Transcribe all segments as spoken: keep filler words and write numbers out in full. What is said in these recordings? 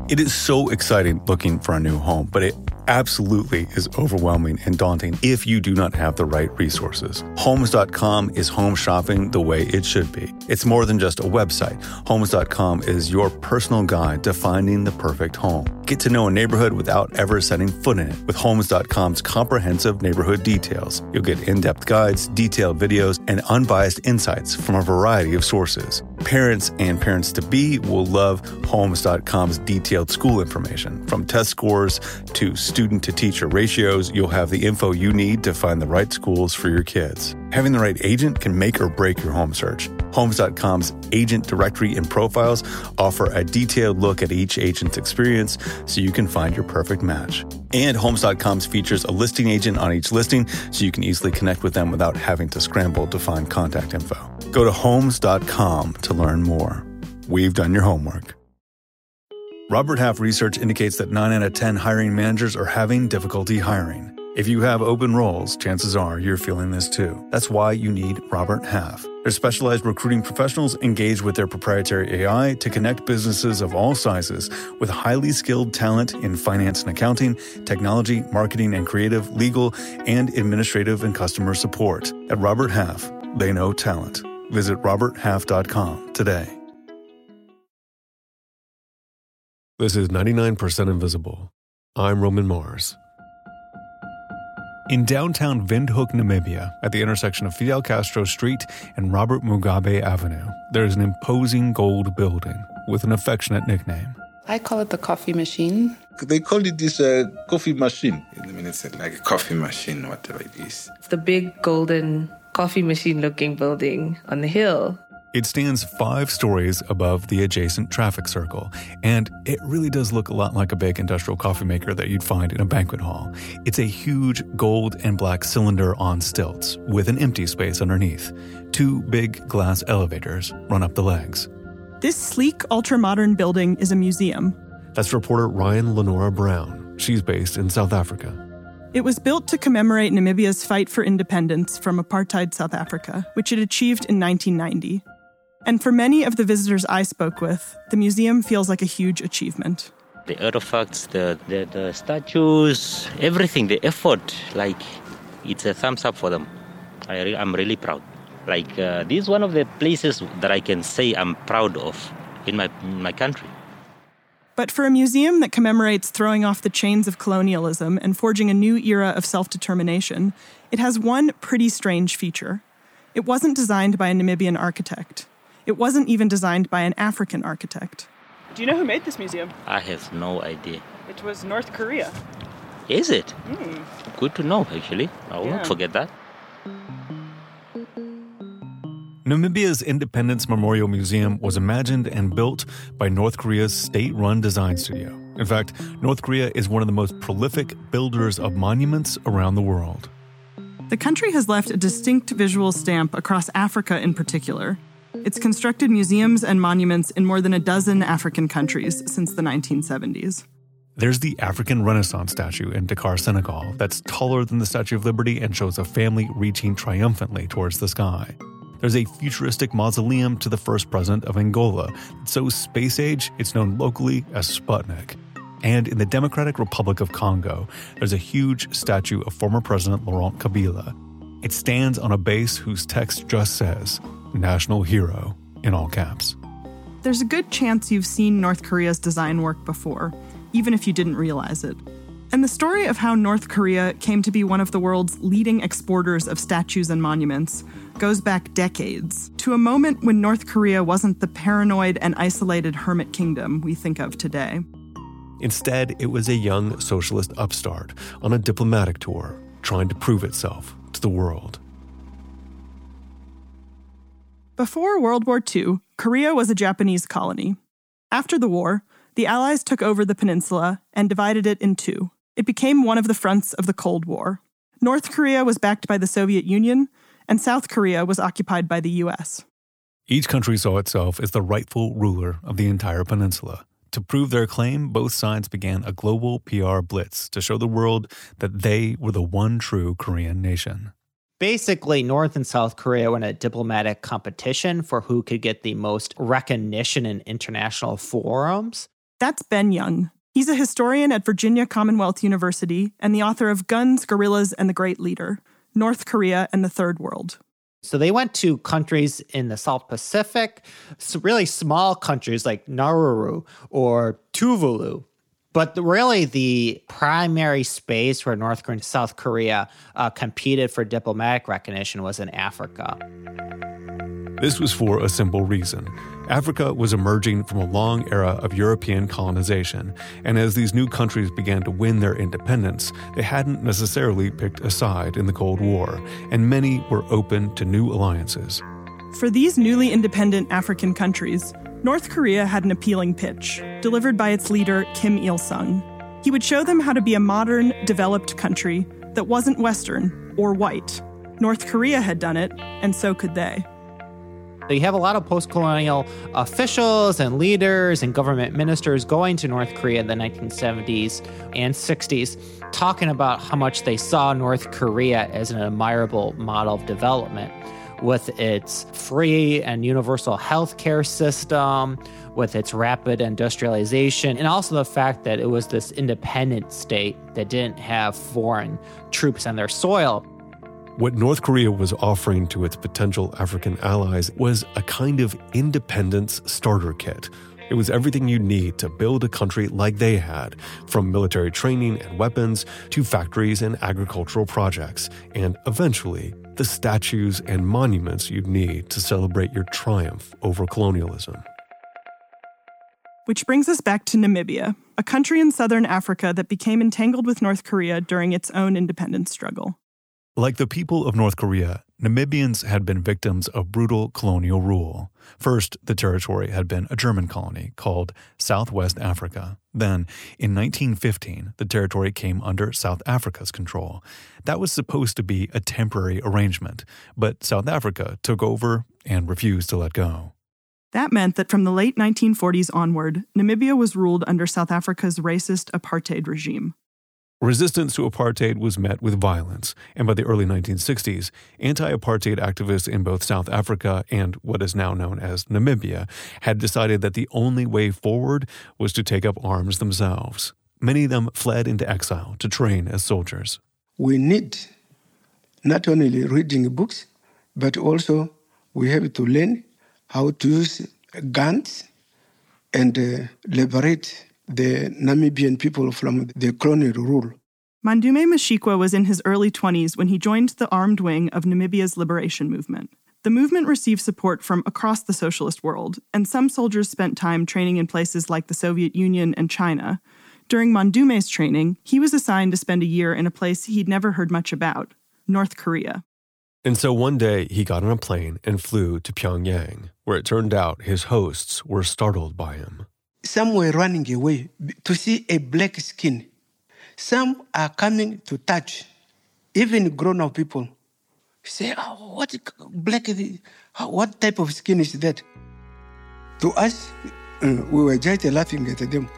It is so exciting looking for a new home, but it absolutely is overwhelming and daunting if you do not have the right resources. Homes dot com is home shopping the way it should be. It's more than just a website. Homes dot com is your personal guide to finding the perfect home. Get to know a neighborhood without ever setting foot in it with Homes dot com's comprehensive neighborhood details. You'll get in-depth guides, detailed videos, and unbiased insights from a variety of sources. Parents and parents-to-be will love Homes dot com's detailed school information. From test scores to student-to-teacher ratios, you'll have the info you need to find the right schools for your kids. Having the right agent can make or break your home search. Homes dot com's agent directory and profiles offer a detailed look at each agent's experience so you can find your perfect match. And Homes dot com's features a listing agent on each listing so you can easily connect with them without having to scramble to find contact info. Go to Homes dot com to learn more. We've done your homework. Robert Half research indicates that nine out of ten hiring managers are having difficulty hiring. If you have open roles, chances are you're feeling this too. That's why you need Robert Half. Their specialized recruiting professionals engage with their proprietary A I to connect businesses of all sizes with highly skilled talent in finance and accounting, technology, marketing and creative, legal, and administrative and customer support. At Robert Half, they know talent. Visit robert half dot com today. This is ninety-nine percent Invisible. I'm Roman Mars. In downtown Windhoek, Namibia, at the intersection of Fidel Castro Street and Robert Mugabe Avenue, there is an imposing gold building with an affectionate nickname. I call it the coffee machine. They call it this uh, coffee machine. I mean, it's like a coffee machine, whatever it is. It's the big golden coffee machine-looking building on the hill. It stands five stories above the adjacent traffic circle, and it really does look a lot like a big industrial coffee maker that you'd find in a banquet hall. It's a huge gold and black cylinder on stilts with an empty space underneath. Two big glass elevators run up the legs. This sleek, ultra-modern building is a museum. That's reporter Ryan Lenora Brown. She's based in South Africa. It was built to commemorate Namibia's fight for independence from apartheid South Africa, which it achieved in nineteen ninety. And for many of the visitors I spoke with, the museum feels like a huge achievement. The artifacts, the, the, the statues, everything, the effort, like, it's a thumbs up for them. I re- I'm really proud. Like, uh, this is one of the places that I can say I'm proud of in my, in my country. But for a museum that commemorates throwing off the chains of colonialism and forging a new era of self-determination, it has one pretty strange feature. It wasn't designed by a Namibian architect. It wasn't even designed by an African architect. Do you know who made this museum? I have no idea. It was North Korea. Is it? Mm. Good to know, actually. I won't Yeah. forget that. Namibia's Independence Memorial Museum was imagined and built by North Korea's state-run design studio. In fact, North Korea is one of the most prolific builders of monuments around the world. The country has left a distinct visual stamp across Africa in particular. It's constructed museums and monuments in more than a dozen African countries since the nineteen seventies. There's the African Renaissance statue in Dakar, Senegal, that's taller than the Statue of Liberty and shows a family reaching triumphantly towards the sky. There's a futuristic mausoleum to the first president of Angola. It's so space-age, it's known locally as Sputnik. And in the Democratic Republic of Congo, there's a huge statue of former President Laurent Kabila. It stands on a base whose text just says, National Hero, in all caps. There's a good chance you've seen North Korea's design work before, even if you didn't realize it. And the story of how North Korea came to be one of the world's leading exporters of statues and monuments goes back decades, to a moment when North Korea wasn't the paranoid and isolated hermit kingdom we think of today. Instead, it was a young socialist upstart on a diplomatic tour, trying to prove itself to the world. Before World War Two, Korea was a Japanese colony. After the war, the Allies took over the peninsula and divided it in two. It became one of the fronts of the Cold War. North Korea was backed by the Soviet Union, and South Korea was occupied by the U S. Each country saw itself as the rightful ruler of the entire peninsula. To prove their claim, both sides began a global P R blitz to show the world that they were the one true Korean nation. Basically, North and South Korea were in a diplomatic competition for who could get the most recognition in international forums. That's Ben Young. He's a historian at Virginia Commonwealth University and the author of Guns, Guerrillas, and the Great Leader, North Korea and the Third World. So they went to countries in the South Pacific, some really small countries like Nauru or Tuvalu. But the, really the primary space where North Korea and South Korea uh, competed for diplomatic recognition was in Africa. This was for a simple reason. Africa was emerging from a long era of European colonization, and as these new countries began to win their independence, they hadn't necessarily picked a side in the Cold War, and many were open to new alliances. For these newly independent African countries, North Korea had an appealing pitch, delivered by its leader, Kim Il-sung. He would show them how to be a modern, developed country that wasn't Western or white. North Korea had done it, and so could they. You have a lot of post-colonial officials and leaders and government ministers going to North Korea in the nineteen seventies and sixties, talking about how much they saw North Korea as an admirable model of development, with its free and universal healthcare system, with its rapid industrialization, and also the fact that it was this independent state that didn't have foreign troops on their soil. What North Korea was offering to its potential African allies was a kind of independence starter kit. It was everything you need to build a country like they had, from military training and weapons to factories and agricultural projects, and eventually, the statues and monuments you'd need to celebrate your triumph over colonialism. Which brings us back to Namibia, a country in southern Africa that became entangled with North Korea during its own independence struggle. Like the people of North Korea, Namibians had been victims of brutal colonial rule. First, the territory had been a German colony called Southwest Africa. Then, in nineteen fifteen, the territory came under South Africa's control. That was supposed to be a temporary arrangement, but South Africa took over and refused to let go. That meant that from the late nineteen forties onward, Namibia was ruled under South Africa's racist apartheid regime. Resistance to apartheid was met with violence, and by the early nineteen sixties, anti-apartheid activists in both South Africa and what is now known as Namibia had decided that the only way forward was to take up arms themselves. Many of them fled into exile to train as soldiers. We need not only reading books, but also we have to learn how to use guns and uh, liberate the Namibian people from the colonial rule. Mandume Mashikwa was in his early twenties when he joined the armed wing of Namibia's liberation movement. The movement received support from across the socialist world, and some soldiers spent time training in places like the Soviet Union and China. During Mandume's training, he was assigned to spend a year in a place he'd never heard much about, North Korea. And so one day he got on a plane and flew to Pyongyang, where it turned out his hosts were startled by him. Some were running away to see a black skin. Some are coming to touch, even grown-up people. Say, oh, what black? What type of skin is that? To us, uh, we were just laughing at them.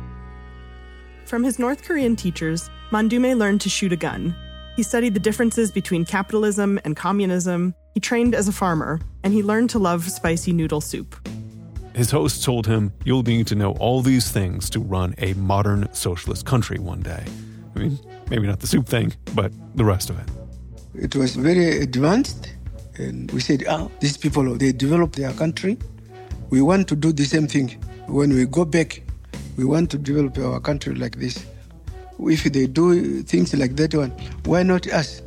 From his North Korean teachers, Mandume learned to shoot a gun. He studied the differences between capitalism and communism. He trained as a farmer, and he learned to love spicy noodle soup. His host told him, you'll need to know all these things to run a modern socialist country one day. I mean, maybe not the soup thing, but the rest of it. It was very advanced, and we said, oh, these people, they developed their country. We want to do the same thing. When we go back, we want to develop our country like this. If they do things like that one, why not us?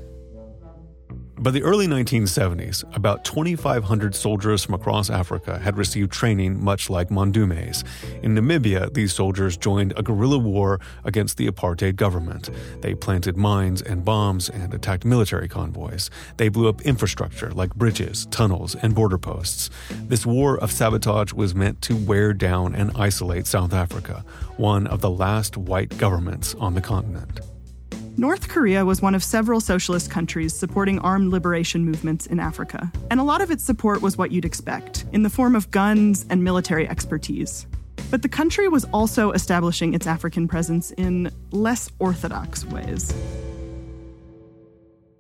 By the early nineteen seventies, about twenty-five hundred soldiers from across Africa had received training much like Mandume's. In Namibia, these soldiers joined a guerrilla war against the apartheid government. They planted mines and bombs and attacked military convoys. They blew up infrastructure like bridges, tunnels, and border posts. This war of sabotage was meant to wear down and isolate South Africa, one of the last white governments on the continent. North Korea was one of several socialist countries supporting armed liberation movements in Africa. And a lot of its support was what you'd expect, in the form of guns and military expertise. But the country was also establishing its African presence in less orthodox ways.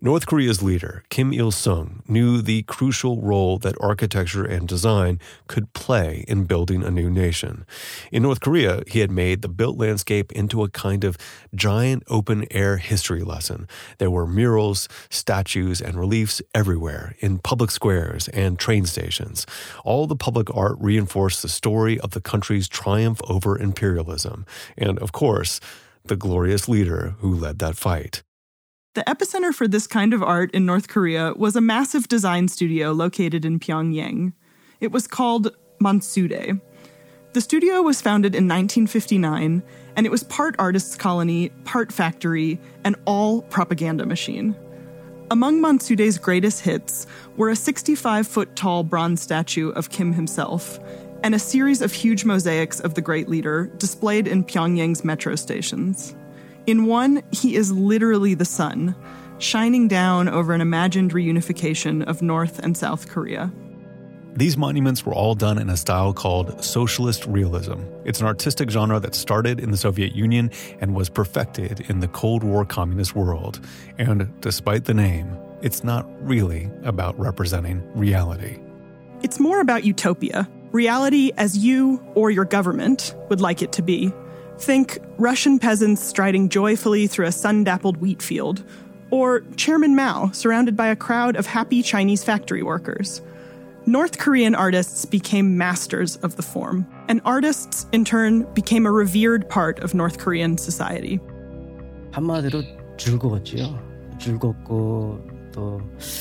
North Korea's leader, Kim Il-sung, knew the crucial role that architecture and design could play in building a new nation. In North Korea, he had made the built landscape into a kind of giant open-air history lesson. There were murals, statues, and reliefs everywhere, in public squares and train stations. All the public art reinforced the story of the country's triumph over imperialism, and, of course, the glorious leader who led that fight. The epicenter for this kind of art in North Korea was a massive design studio located in Pyongyang. It was called Mansudae. The studio was founded in nineteen fifty-nine, and it was part artist's colony, part factory, and all propaganda machine. Among Mansudae's greatest hits were a sixty-five-foot tall bronze statue of Kim himself, and a series of huge mosaics of the great leader displayed in Pyongyang's metro stations. In one, he is literally the sun, shining down over an imagined reunification of North and South Korea. These monuments were all done in a style called socialist realism. It's an artistic genre that started in the Soviet Union and was perfected in the Cold War communist world. And despite the name, it's not really about representing reality. It's more about utopia, reality as you or your government would like it to be. Think Russian peasants striding joyfully through a sun-dappled wheat field, or Chairman Mao surrounded by a crowd of happy Chinese factory workers. North Korean artists became masters of the form, and artists, in turn, became a revered part of North Korean society. 한마디로 즐거웠지요. 즐겁고 또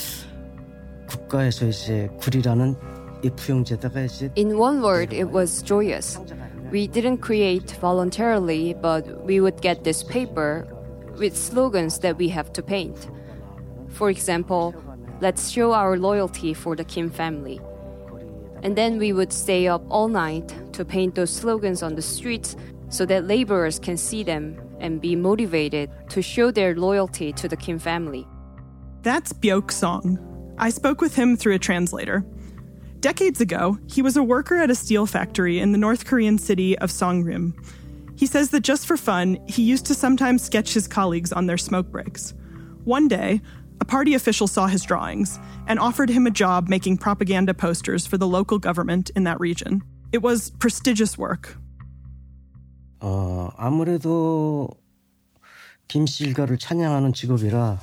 국가에서 이제 구리라는 이 부영제다가 이제 In one word, it was joyous. We didn't create voluntarily, but we would get this paper with slogans that we have to paint. For example, let's show our loyalty for the Kim family. And then we would stay up all night to paint those slogans on the streets so that laborers can see them and be motivated to show their loyalty to the Kim family. That's Byeok Song. I spoke with him through a translator. Decades ago, he was a worker at a steel factory in the North Korean city of Songrim. He says that just for fun, he used to sometimes sketch his colleagues on their smoke breaks. One day, a party official saw his drawings and offered him a job making propaganda posters for the local government in that region. It was prestigious work. 어, 아무래도 김씨 일가를 찬양하는 직업이라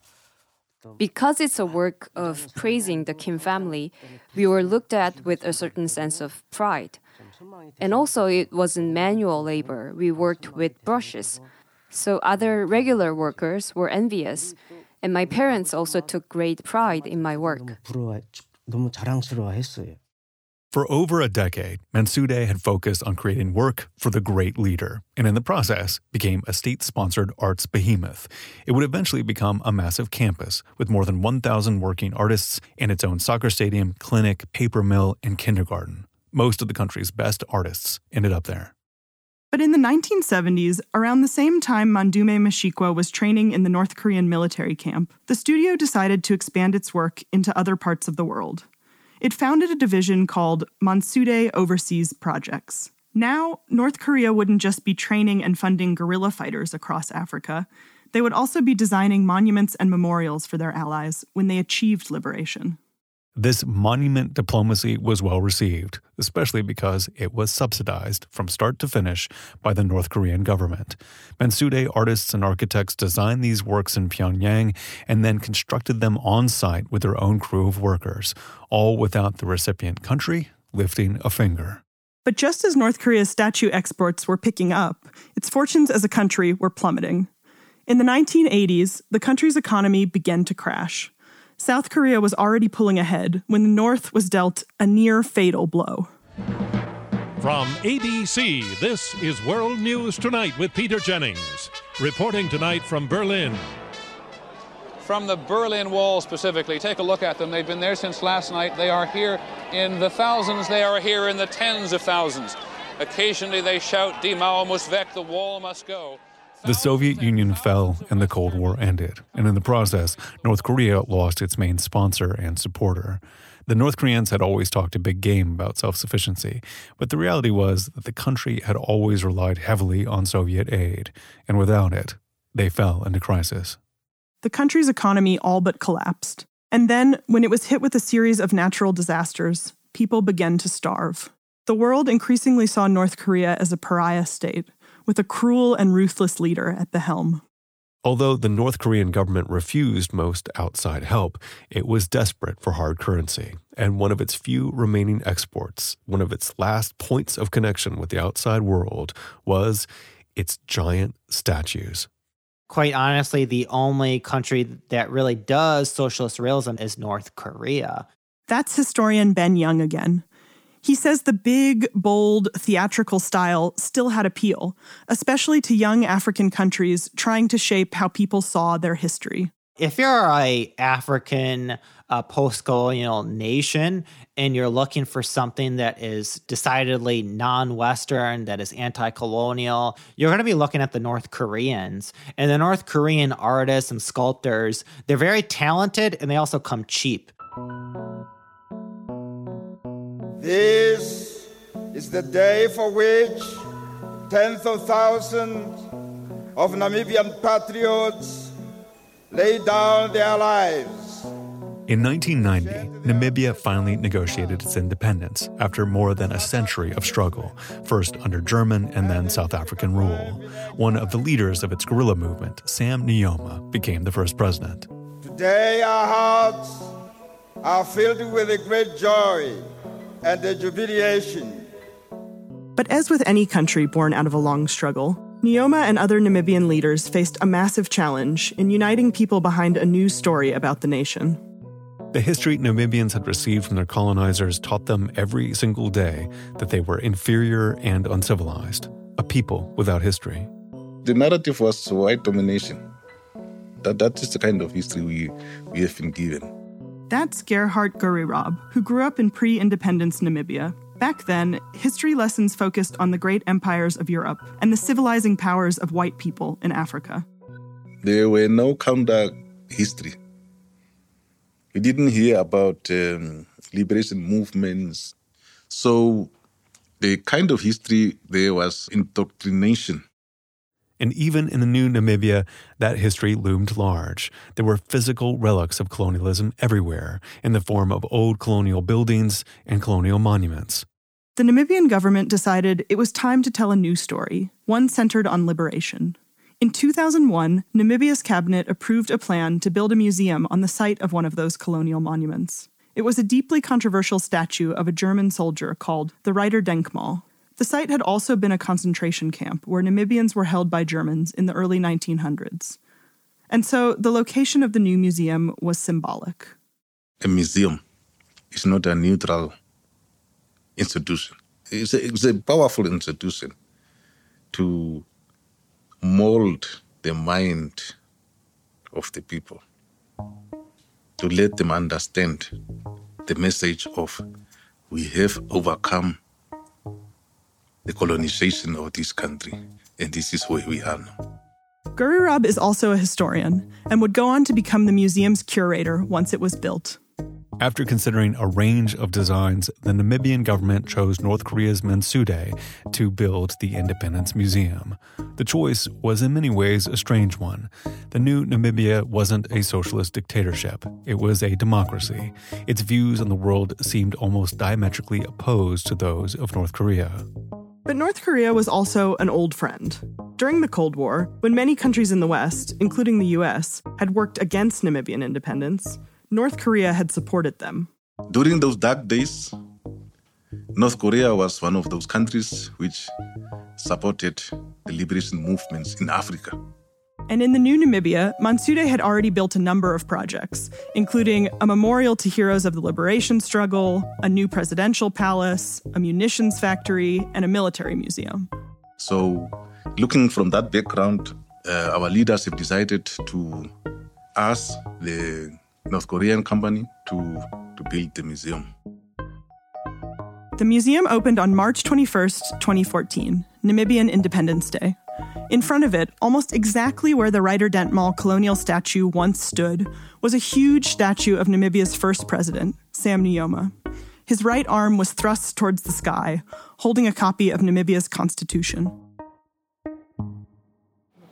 Because it's a work of praising the Kim family, we were looked at with a certain sense of pride. And also, it wasn't manual labor. We worked with brushes. So other regular workers were envious. And my parents also took great pride in my work. 너무 자랑스러워했어요. For over a decade, Mansudae had focused on creating work for the great leader, and in the process became a state-sponsored arts behemoth. It would eventually become a massive campus with more than one thousand working artists and its own soccer stadium, clinic, paper mill, and kindergarten. Most of the country's best artists ended up there. But in the nineteen seventies, around the same time Mandume Mashikwa was training in the North Korean military camp, the studio decided to expand its work into other parts of the world. It founded a division called Mansudae Overseas Projects. Now, North Korea wouldn't just be training and funding guerrilla fighters across Africa. They would also be designing monuments and memorials for their allies when they achieved liberation. This monument diplomacy was well received, especially because it was subsidized from start to finish by the North Korean government. Mansudae artists and architects designed these works in Pyongyang and then constructed them on site with their own crew of workers, all without the recipient country lifting a finger. But just as North Korea's statue exports were picking up, its fortunes as a country were plummeting. In the nineteen eighties, the country's economy began to crash. South Korea was already pulling ahead when the North was dealt a near-fatal blow. From A B C, this is World News Tonight with Peter Jennings. Reporting tonight from Berlin. From the Berlin Wall specifically, take a look at them. They've been there since last night. They are here in the thousands. They are here in the tens of thousands. Occasionally they shout, Die Mauer muss weg, the wall must go. The Soviet Union fell and the Cold War ended, and in the process, North Korea lost its main sponsor and supporter. The North Koreans had always talked a big game about self-sufficiency, but the reality was that the country had always relied heavily on Soviet aid, and without it, they fell into crisis. The country's economy all but collapsed. And then, when it was hit with a series of natural disasters, people began to starve. The world increasingly saw North Korea as a pariah state, with a cruel and ruthless leader at the helm. Although the North Korean government refused most outside help, it was desperate for hard currency, and one of its few remaining exports, one of its last points of connection with the outside world, was its giant statues. Quite honestly, the only country that really does socialist realism is North Korea. That's historian Ben Young again. He says the big, bold, theatrical style still had appeal, especially to young African countries trying to shape how people saw their history. If you're a African uh, post-colonial nation and you're looking for something that is decidedly non-Western, that is anti-colonial, you're going to be looking at the North Koreans. And the North Korean artists and sculptors, they're very talented and they also come cheap. This is the day for which tens of thousands of Namibian patriots lay down their lives. In nineteen ninety, Namibia finally negotiated its independence after more than a century of struggle, first under German and then South African rule. One of the leaders of its guerrilla movement, Sam Nujoma, became the first president. Today our hearts are filled with a great joy and a jubilation. But as with any country born out of a long struggle, Nujoma and other Namibian leaders faced a massive challenge in uniting people behind a new story about the nation. The history Namibians had received from their colonizers taught them every single day that they were inferior and uncivilized, a people without history. The narrative was white domination. That, that is the kind of history we, we have been given. That's Gerhard Gurrirab, who grew up in pre-independence Namibia. Back then, history lessons focused on the great empires of Europe and the civilizing powers of white people in Africa. There were no counter-history. We didn't hear about um, liberation movements. So the kind of history there was indoctrination. And even in the new Namibia, that history loomed large. There were physical relics of colonialism everywhere, in the form of old colonial buildings and colonial monuments. The Namibian government decided it was time to tell a new story, one centered on liberation. In two thousand one, Namibia's cabinet approved a plan to build a museum on the site of one of those colonial monuments. It was a deeply controversial statue of a German soldier called the Reiterdenkmal. The site had also been a concentration camp where Namibians were held by Germans in the early nineteen hundreds. And so the location of the new museum was symbolic. A museum is not a neutral institution. It's a, it's a powerful institution to mold the mind of the people, to let them understand the message of we have overcome the colonization of this country, and this is where we are now. Gurrirab is also a historian and would go on to become the museum's curator once it was built. After considering a range of designs, the Namibian government chose North Korea's Mansudae to build the Independence Museum. The choice was in many ways a strange one. The new Namibia wasn't a socialist dictatorship. It was a democracy. Its views on the world seemed almost diametrically opposed to those of North Korea. But North Korea was also an old friend. During the Cold War, when many countries in the West, including the U S, had worked against Namibian independence, North Korea had supported them. During those dark days, North Korea was one of those countries which supported the liberation movements in Africa. And in the new Namibia, Mansudae had already built a number of projects, including a memorial to heroes of the liberation struggle, a new presidential palace, a munitions factory, and a military museum. So, looking from that background, uh, our leaders have decided to ask the North Korean company to, to build the museum. The museum opened on March twenty-first, twenty fourteen, Namibian Independence Day. In front of it, almost exactly where the Reiterdenkmal colonial statue once stood, was a huge statue of Namibia's first president, Sam Nujoma. His right arm was thrust towards the sky, holding a copy of Namibia's constitution.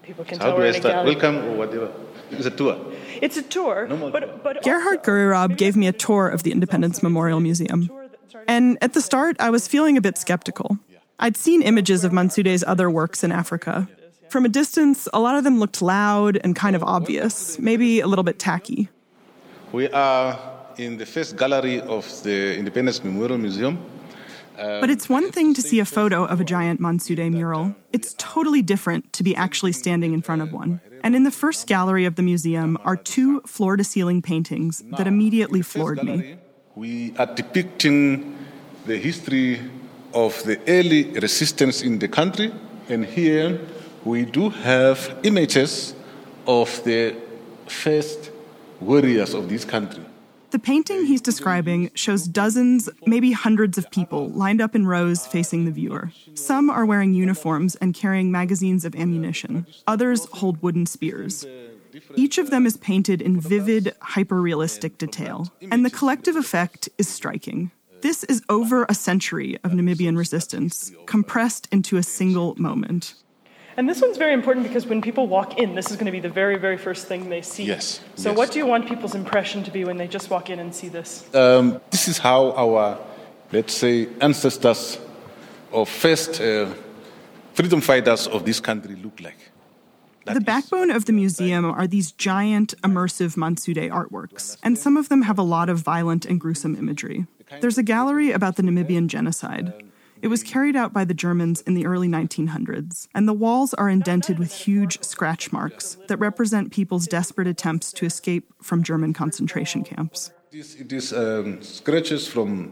People can How tell do we're I in a start? gallery. Welcome or whatever. It's a tour. It's a tour, but, but Gerhard Guri-Raab gave me a tour of the Independence Memorial Museum. And at the start, I was feeling a bit skeptical. I'd seen images of Mansoude's other works in Africa. From a distance, a lot of them looked loud and kind of obvious, maybe a little bit tacky. We are in the first gallery of the Independence Memorial Museum. Um, But it's one thing to see a photo of a giant Mansoude mural. It's totally different to be actually standing in front of one. And in the first gallery of the museum are two floor-to-ceiling paintings that immediately floored me. We are depicting the history of the early resistance in the country. And here we do have images of the first warriors of this country. The painting he's describing shows dozens, maybe hundreds of people lined up in rows facing the viewer. Some are wearing uniforms and carrying magazines of ammunition. Others hold wooden spears. Each of them is painted in vivid, hyper-realistic detail. And the collective effect is striking. This is over a century of Namibian resistance, compressed into a single moment. And this one's very important because when people walk in, this is going to be the very, very first thing they see. Yes. So yes. what do you want people's impression to be when they just walk in and see this? Um, this is how our, let's say, ancestors or first uh, freedom fighters of this country look like. That the backbone of the museum are these giant, immersive Mansoude artworks, and some of them have a lot of violent and gruesome imagery. There's a gallery about the Namibian genocide. It was carried out by the Germans in the early nineteen hundreds, and the walls are indented with huge scratch marks that represent people's desperate attempts to escape from German concentration camps. It is, it is um, scratches from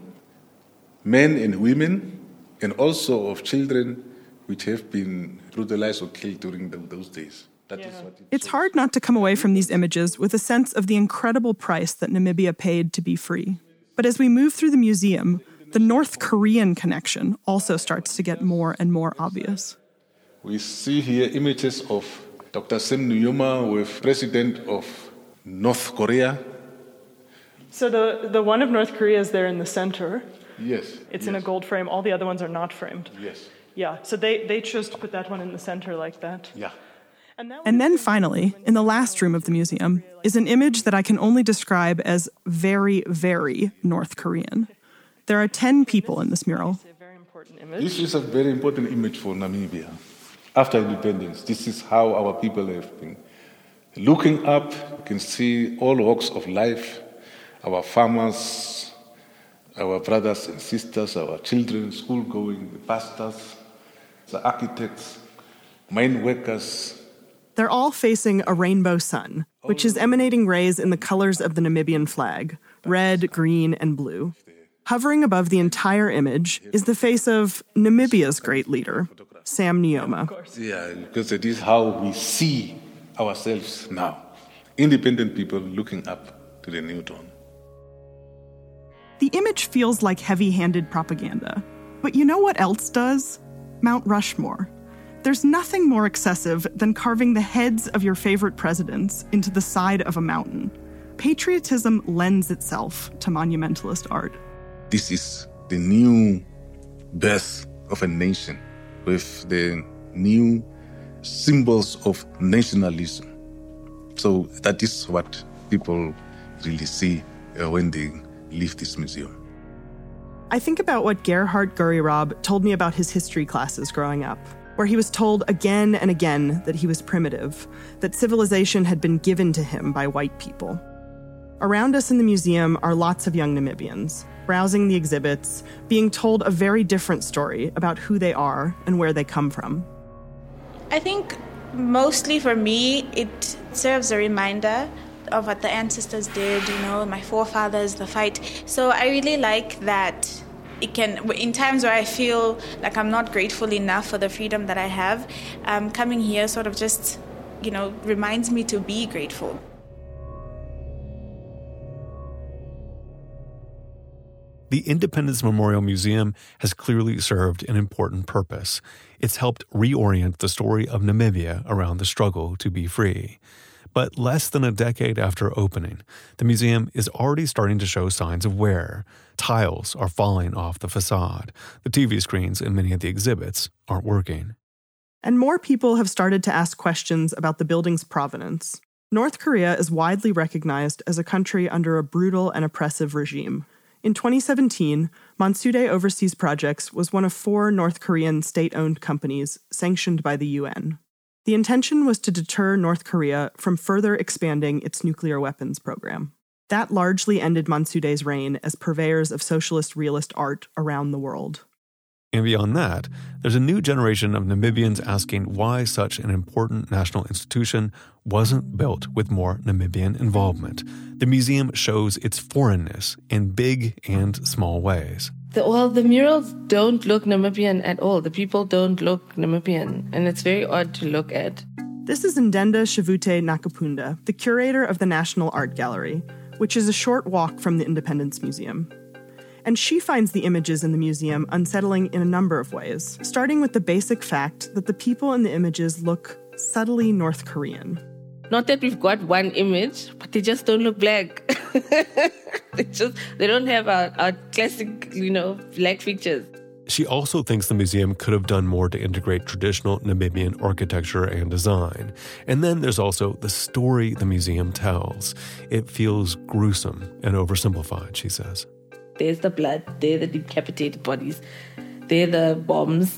men and women, and also of children which have been brutalized or killed during the, those days. That yeah. is what it It's hard not to come away from these images with a sense of the incredible price that Namibia paid to be free. But as we move through the museum, the North Korean connection also starts to get more and more obvious. We see here images of Doctor Sam Nujoma with President of North Korea. So the, the one of North Korea is there in the center. Yes. It's yes. in a gold frame. All the other ones are not framed. Yes. Yeah, so they, they chose to put that one in the center like that. Yeah. And, and then finally, in the last room of the museum, is an image that I can only describe as very, very North Korean. There are ten people in this mural. This is a very important image for Namibia. After independence, this is how our people have been looking up. You can see all walks of life, our farmers, our brothers and sisters, our children, school-going, the pastors, the architects, mine workers. They're all facing a rainbow sun, which is emanating rays in the colors of the Namibian flag, red, green, and blue. Hovering above the entire image is the face of Namibia's great leader, Sam Nujoma. Yeah, because it is how we see ourselves now. Independent people looking up to the new dawn. The image feels like heavy-handed propaganda. But you know what else does? Mount Rushmore. There's nothing more excessive than carving the heads of your favorite presidents into the side of a mountain. Patriotism lends itself to monumentalist art. This is the new birth of a nation with the new symbols of nationalism. So that is what people really see uh, when they leave this museum. I think about what Gerhard Guri-Raab told me about his history classes growing up, where he was told again and again that he was primitive, that civilization had been given to him by white people. Around us in the museum are lots of young Namibians, browsing the exhibits, being told a very different story about who they are and where they come from. I think mostly for me, it serves a reminder of what the ancestors did, you know, my forefathers, the fight. So I really like that it can, in times where I feel like I'm not grateful enough for the freedom that I have, um, coming here sort of just, you know, reminds me to be grateful. The Independence Memorial Museum has clearly served an important purpose. It's helped reorient the story of Namibia around the struggle to be free. But less than a decade after opening, the museum is already starting to show signs of wear. Tiles are falling off the facade. The T V screens in many of the exhibits aren't working. And more people have started to ask questions about the building's provenance. North Korea is widely recognized as a country under a brutal and oppressive regime. In twenty seventeen, Mansudae Overseas Projects was one of four North Korean state-owned companies sanctioned by the U N. The intention was to deter North Korea from further expanding its nuclear weapons program. That largely ended Mansudae's reign as purveyors of socialist realist art around the world. And beyond that, there's a new generation of Namibians asking why such an important national institution wasn't built with more Namibian involvement. The museum shows its foreignness in big and small ways. The, well, the murals don't look Namibian at all. The people don't look Namibian, and it's very odd to look at. This is Ndenda Shavute Nakapunda, the curator of the National Art Gallery, which is a short walk from the Independence Museum. And she finds the images in the museum unsettling in a number of ways, starting with the basic fact that the people in the images look subtly North Korean. Not that we've got one image, but they just don't look black. they just they don't have our, our classic, you know, black features. She also thinks the museum could have done more to integrate traditional Namibian architecture and design. And then there's also the story the museum tells. It feels gruesome and oversimplified, she says. There's the blood, there are the decapitated bodies, there are the bombs,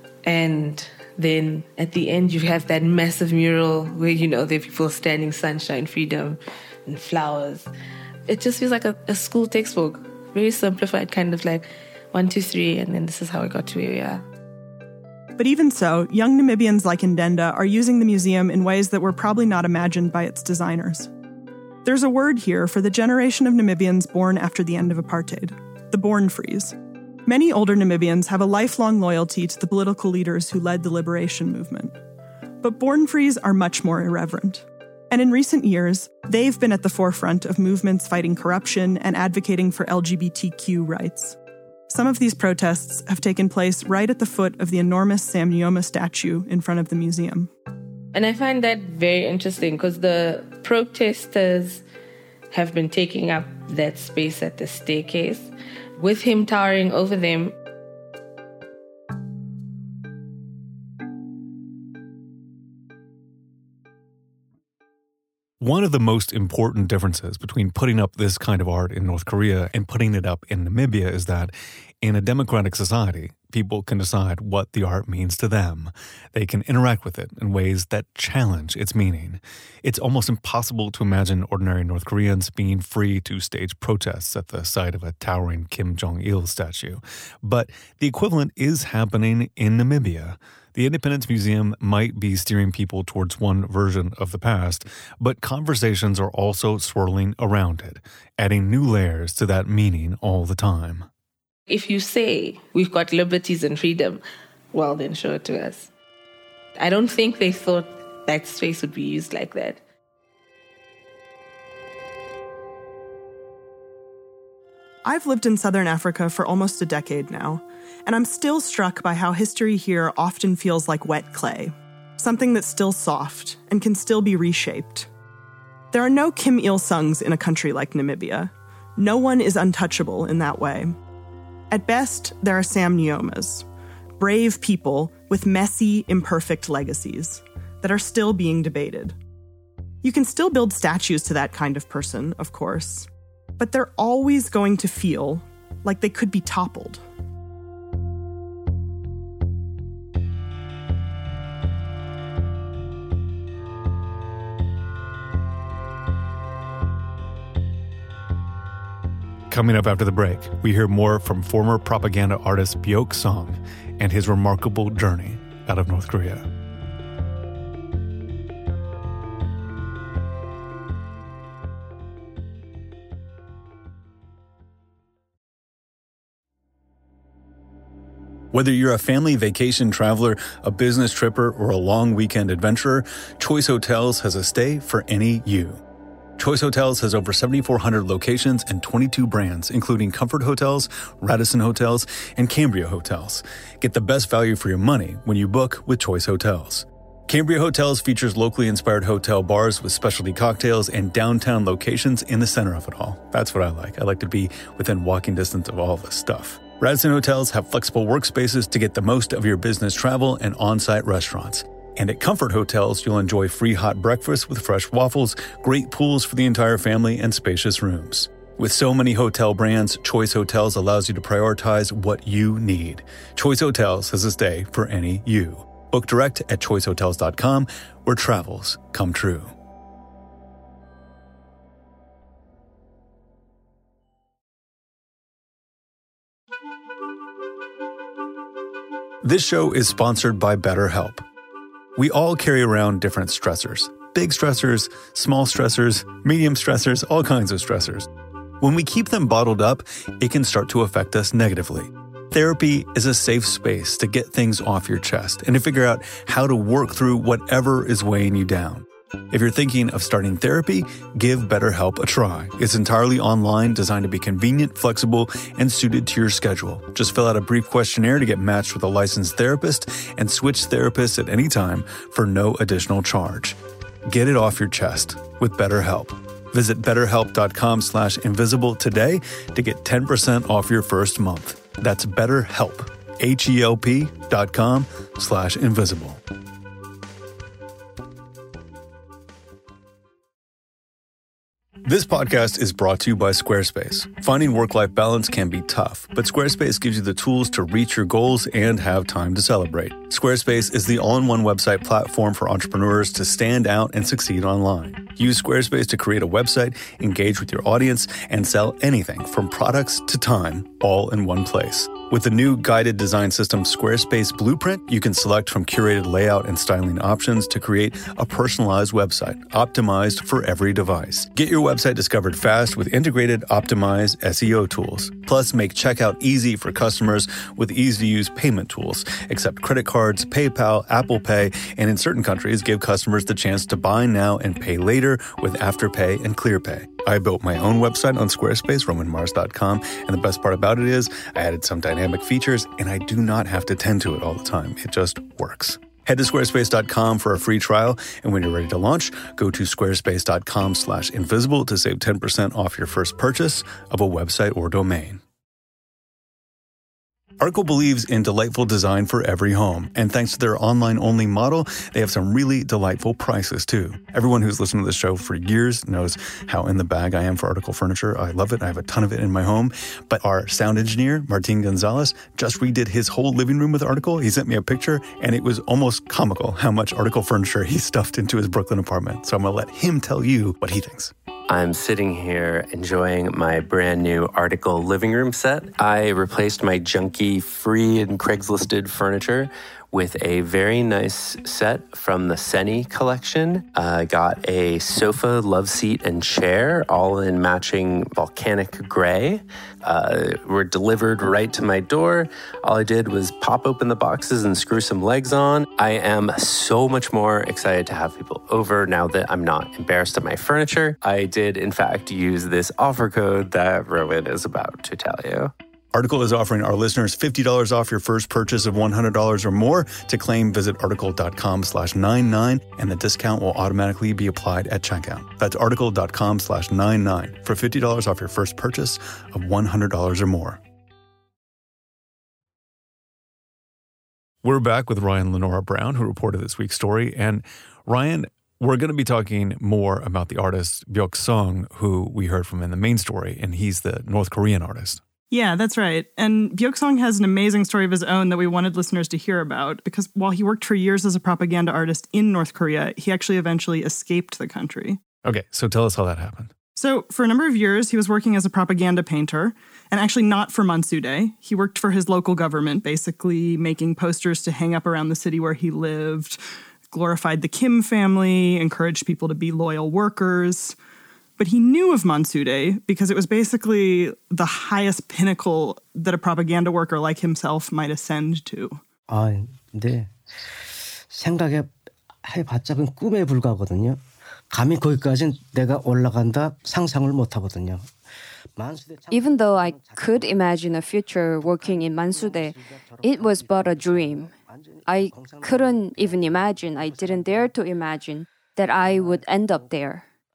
and then at the end you have that massive mural where, you know, there are people standing, sunshine, freedom, and flowers. It just feels like a, a school textbook, very simplified, kind of like one, two, three, and then this is how we got to where we are. But even so, young Namibians like Ndenda are using the museum in ways that were probably not imagined by its designers. There's a word here for the generation of Namibians born after the end of apartheid, the Born Frees. Many older Namibians have a lifelong loyalty to the political leaders who led the liberation movement. But Born Frees are much more irreverent. And in recent years, they've been at the forefront of movements fighting corruption and advocating for L G B T Q rights. Some of these protests have taken place right at the foot of the enormous Sam Nujoma statue in front of the museum. And I find that very interesting because the protesters have been taking up that space at the staircase with him towering over them. One of the most important differences between putting up this kind of art in North Korea and putting it up in Namibia is that in a democratic society, people can decide what the art means to them. They can interact with it in ways that challenge its meaning. It's almost impossible to imagine ordinary North Koreans being free to stage protests at the site of a towering Kim Jong-il statue. But the equivalent is happening in Namibia. The Independence Museum might be steering people towards one version of the past, but conversations are also swirling around it, adding new layers to that meaning all the time. If you say we've got liberties and freedom, well, then show it to us. I don't think they thought that space would be used like that. I've lived in Southern Africa for almost a decade now, and I'm still struck by how history here often feels like wet clay, something that's still soft and can still be reshaped. There are no Kim Il-sungs in a country like Namibia. No one is untouchable in that way. At best, there are Sam Nujomas, brave people with messy, imperfect legacies that are still being debated. You can still build statues to that kind of person, of course, but they're always going to feel like they could be toppled. Coming up after the break, we hear more from former propaganda artist Byeok Song and his remarkable journey out of North Korea. Whether you're a family vacation traveler, a business tripper, or a long weekend adventurer, Choice Hotels has a stay for any you. Choice Hotels has over seventy-four hundred locations and twenty-two brands, including Comfort Hotels, Radisson Hotels, and Cambria Hotels. Get the best value for your money when you book with Choice Hotels. Cambria Hotels features locally inspired hotel bars with specialty cocktails and downtown locations in the center of it all. That's what I like. I like to be within walking distance of all this stuff. Radisson Hotels have flexible workspaces to get the most of your business travel and on-site restaurants. And at Comfort Hotels, you'll enjoy free hot breakfast with fresh waffles, great pools for the entire family, and spacious rooms. With so many hotel brands, Choice Hotels allows you to prioritize what you need. Choice Hotels has a stay for any you. Book direct at choice hotels dot com, where travels come true. This show is sponsored by BetterHelp. We all carry around different stressors. Big stressors, small stressors, medium stressors, all kinds of stressors. When we keep them bottled up, it can start to affect us negatively. Therapy is a safe space to get things off your chest and to figure out how to work through whatever is weighing you down. If you're thinking of starting therapy, give BetterHelp a try. It's entirely online, designed to be convenient, flexible, and suited to your schedule. Just fill out a brief questionnaire to get matched with a licensed therapist and switch therapists at any time for no additional charge. Get it off your chest with BetterHelp. Visit betterhelp.com slash invisible today to get ten percent off your first month. That's BetterHelp, H-E-L-P dot com slash invisible. This podcast is brought to you by Squarespace. Finding work-life balance can be tough, but Squarespace gives you the tools to reach your goals and have time to celebrate. Squarespace is the all-in-one website platform for entrepreneurs to stand out and succeed online. Use Squarespace to create a website, engage with your audience, and sell anything from products to time, all in one place. With the new guided design system Squarespace Blueprint, you can select from curated layout and styling options to create a personalized website, optimized for every device. Get your website discovered fast with integrated, optimized S E O tools. Plus, make checkout easy for customers with easy-to-use payment tools. Accept credit cards, PayPal, Apple Pay, and in certain countries, give customers the chance to buy now and pay later with Afterpay and ClearPay. I built my own website on Squarespace, roman mars dot com, and the best part about it is I added some dynamic features, and I do not have to tend to it all the time. It just works. Head to squarespace dot com for a free trial, and when you're ready to launch, go to squarespace dot com slash invisible to save ten percent off your first purchase of a website or domain. Article believes in delightful design for every home, and thanks to their online-only model, they have some really delightful prices, too. Everyone who's listened to this show for years knows how in the bag I am for Article furniture. I love it. I have a ton of it in my home. But our sound engineer, Martin Gonzalez, just redid his whole living room with Article. He sent me a picture, and it was almost comical how much Article furniture he stuffed into his Brooklyn apartment. So I'm going to let him tell you what he thinks. I'm sitting here enjoying my brand new Article living room set. I replaced my junky free and Craigslisted furniture with a very nice set from the Seni collection. I uh, got a sofa, love seat, and chair, all in matching volcanic gray. Uh, were delivered right to my door. All I did was pop open the boxes and screw some legs on. I am so much more excited to have people over now that I'm not embarrassed of my furniture. I did, in fact, use this offer code that Rowan is about to tell you. Article is offering our listeners fifty dollars off your first purchase of one hundred dollars or more. To claim, visit article.com slash 99, and the discount will automatically be applied at checkout. That's article.com slash 99 for fifty dollars off your first purchase of one hundred dollars or more. We're back with Ryan Lenora Brown, who reported this week's story. And Ryan, we're going to be talking more about the artist Byeok Sung, who we heard from in the main story, and he's the North Korean artist. Yeah, that's right. And Byeok Sung has an amazing story of his own that we wanted listeners to hear about, because while he worked for years as a propaganda artist in North Korea, he actually eventually escaped the country. Okay, so tell us how that happened. So for a number of years, he was working as a propaganda painter, and actually not for Mansudae. He worked for his local government, basically making posters to hang up around the city where he lived, glorified the Kim family, encouraged people to be loyal workers. But he knew of Mansudae because it was basically the highest pinnacle that a propaganda worker like himself might ascend to. 아, 네. 생각해 해봤자 꿈에 불과하거든요. 감히 거기까지는 내가 올라간다 상상을 못 하거든요. Even though I could imagine a future working in Mansudae, it was but a dream. I couldn't even imagine, I didn't dare to imagine that I would end up there.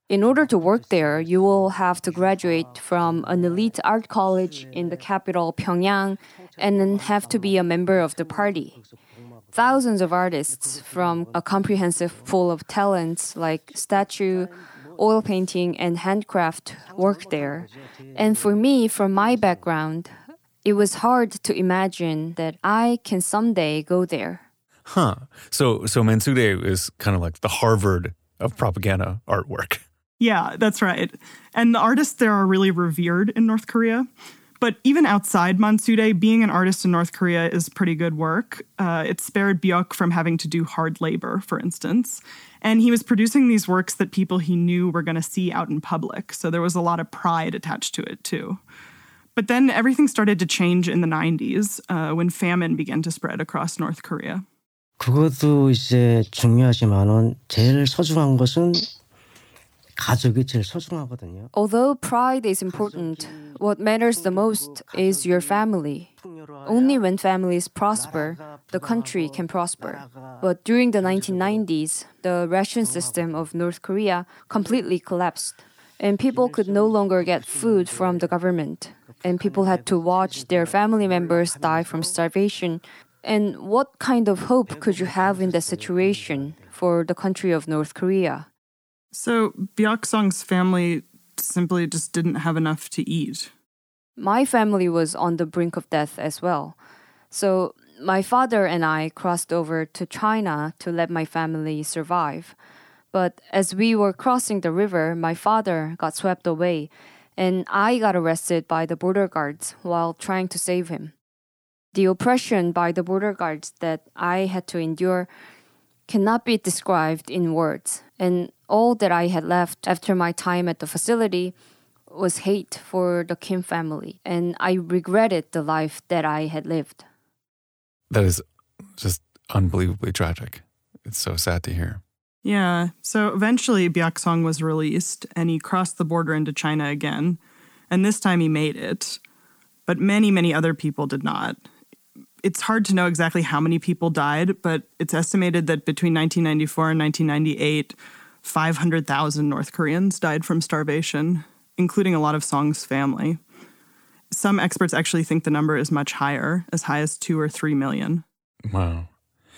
In order to work there, you will have to graduate from an elite art college in the capital, Pyongyang, and then have to be a member of the party. Thousands of artists from a comprehensive pool of talents like statue, oil painting, and handcraft work there. And for me, from my background, it was hard to imagine that I can someday go there. Huh. So, so Mansudae is kind of like the Harvard of propaganda artwork. Yeah, that's right. And the artists there are really revered in North Korea. But even outside Mansudae, being an artist in North Korea is pretty good work. Uh, it spared Byuk from having to do hard labor, for instance. And he was producing these works that people he knew were going to see out in public. So there was a lot of pride attached to it, too. But then everything started to change in the nineties uh, when famine began to spread across North Korea. 그것도 이제 중요하지만은 제일 소중한 것은 가족이 제일 소중하거든요. Although pride is important, what matters the most is your family. Only when families prosper, the country can prosper. But during the nineteen nineties, the ration system of North Korea completely collapsed, and people could no longer get food from the government, and people had to watch their family members die from starvation. And what kind of hope could you have in that situation for the country of North Korea? So Byuk-sung's family simply just didn't have enough to eat. My family was on the brink of death as well. So my father and I crossed over to China to let my family survive. But as we were crossing the river, my father got swept away, and I got arrested by the border guards while trying to save him. The oppression by the border guards that I had to endure cannot be described in words, and all that I had left after my time at the facility was hate for the Kim family, and I regretted the life that I had lived. That is just unbelievably tragic. It's so sad to hear. Yeah, so eventually Byuk-sung was released, and he crossed the border into China again, and this time he made it. But many, many other people did not. It's hard to know exactly how many people died, but it's estimated that between nineteen ninety-four and nineteen ninety-eight, five hundred thousand North Koreans died from starvation, including a lot of Song's family. Some experts actually think the number is much higher, as high as two or three million. Wow.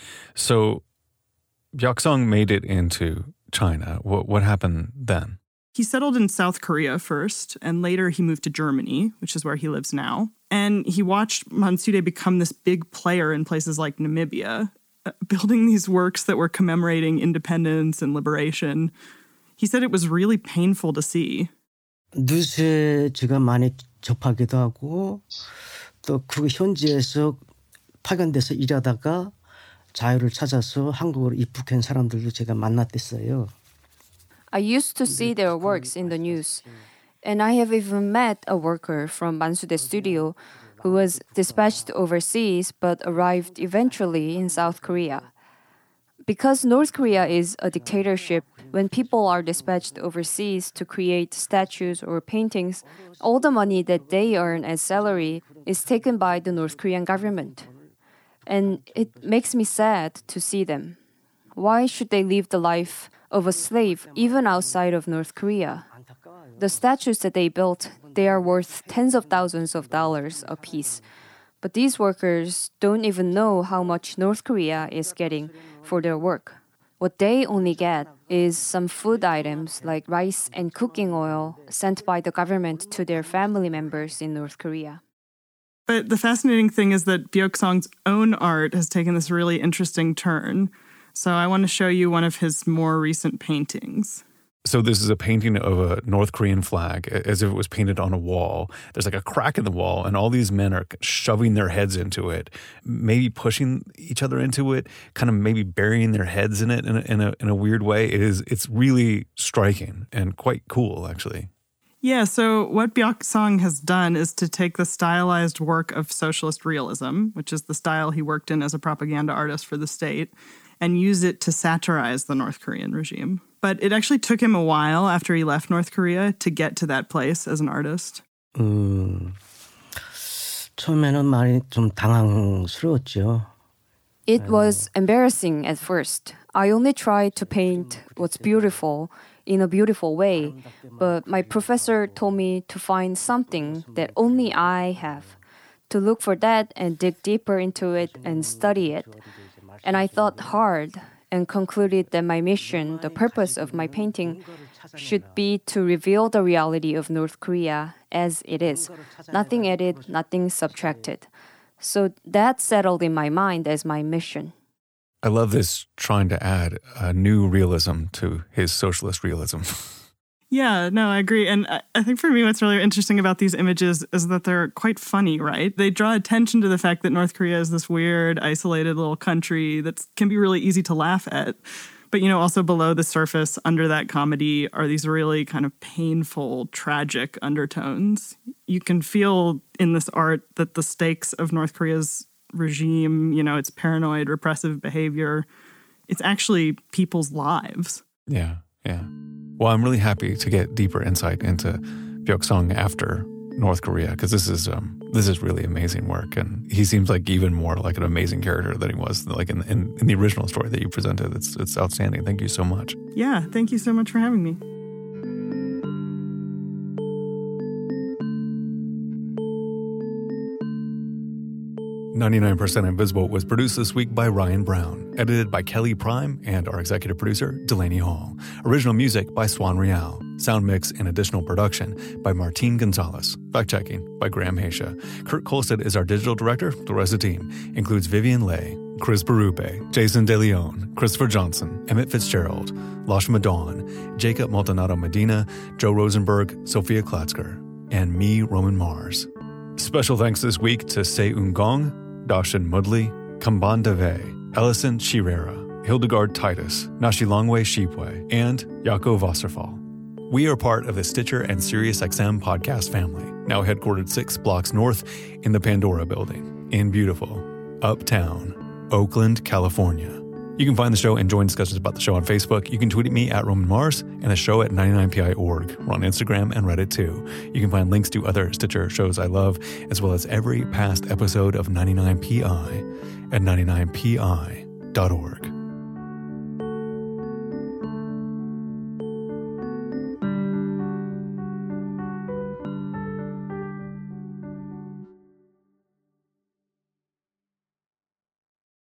So Byuk-sung made it into China. What, what happened then? He settled in South Korea first, and later he moved to Germany, which is where he lives now. And he watched Mansudae become this big player in places like Namibia, uh, building these works that were commemorating independence and liberation. He said it was really painful to see. 뉴스에 제가 많이 접하기도 하고 또 그 현지에서 파견돼서 일하다가 자유를 찾아서 한국으로 입국한 사람들도 제가 만났댔어요. I used to see their works in the news, and I have even met a worker from Mansudae Studio who was dispatched overseas but arrived eventually in South Korea. Because North Korea is a dictatorship, when people are dispatched overseas to create statues or paintings, all the money that they earn as salary is taken by the North Korean government. And it makes me sad to see them. Why should they live the life of a slave even outside of North Korea? The statues that they built, they are worth tens of thousands of dollars a piece. But these workers don't even know how much North Korea is getting for their work. What they only get is some food items like rice and cooking oil sent by the government to their family members in North Korea. But the fascinating thing is that Byuk-sung's own art has taken this really interesting turn. So I want to show you one of his more recent paintings. So this is a painting of a North Korean flag as if it was painted on a wall. There's like a crack in the wall and all these men are shoving their heads into it, maybe pushing each other into it, kind of maybe burying their heads in it in a, in a, in a weird way. It is, it's really striking and quite cool, actually. Yeah, so what Byuk-sung has done is to take the stylized work of socialist realism, which is the style he worked in as a propaganda artist for the state, and use it to satirize the North Korean regime. But it actually took him a while after he left North Korea to get to that place as an artist. 음, 처음에는 많이 좀 당황스러웠죠. It was embarrassing at first. I only tried to paint what's beautiful in a beautiful way, but my professor told me to find something that only I have, to look for that and dig deeper into it and study it. And I thought hard and concluded that my mission, the purpose of my painting, should be to reveal the reality of North Korea as it is. Nothing added, nothing subtracted. So that settled in my mind as my mission. I love this trying to add a new realism to his socialist realism. Yeah, no, I agree. And I think for me, what's really interesting about these images is that they're quite funny, right? They draw attention to the fact that North Korea is this weird, isolated little country that can be really easy to laugh at. But, you know, also below the surface, under that comedy, are these really kind of painful, tragic undertones. You can feel in this art that the stakes of North Korea's regime, you know, its paranoid, repressive behavior, it's actually people's lives. Yeah, yeah. Well, I'm really happy to get deeper insight into Byeoksang after North Korea, because this is um, this is really amazing work, and he seems like even more like an amazing character than he was like in, in, in the original story that you presented. It's it's outstanding. Thank you so much. Yeah, thank you so much for having me. ninety-nine percent Invisible was produced this week by Ryan Brown, edited by Kelly Prime, and our executive producer, Delaney Hall. Original music by Swan Real. Sound mix and additional production by Martine Gonzalez. Fact-checking by Graham Haysha. Kurt Kolstad is our digital director. The rest of the team includes Vivian Lei, Chris Berube, Jason DeLeon, Christopher Johnson, Emmett Fitzgerald, Lashma Dawn, Jacob Maldonado Medina, Joe Rosenberg, Sophia Klatzker, and me, Roman Mars. Special thanks this week to Se Ungong, Dashin Mudley, Kamban Dave, Ellison Shirera, Hildegard Titus, Nashilongwe Shipwe, and Jaco Wasserfall. We are part of the Stitcher and SiriusXM podcast family, now headquartered six blocks north in the Pandora building in beautiful, uptown, Oakland, California. You can find the show and join discussions about the show on Facebook. You can tweet at me at Roman Mars and the show at ninety-nine P I dot org. We're on Instagram and Reddit too. You can find links to other Stitcher shows I love, as well as every past episode of ninety-nine P I at ninety-nine P I dot org.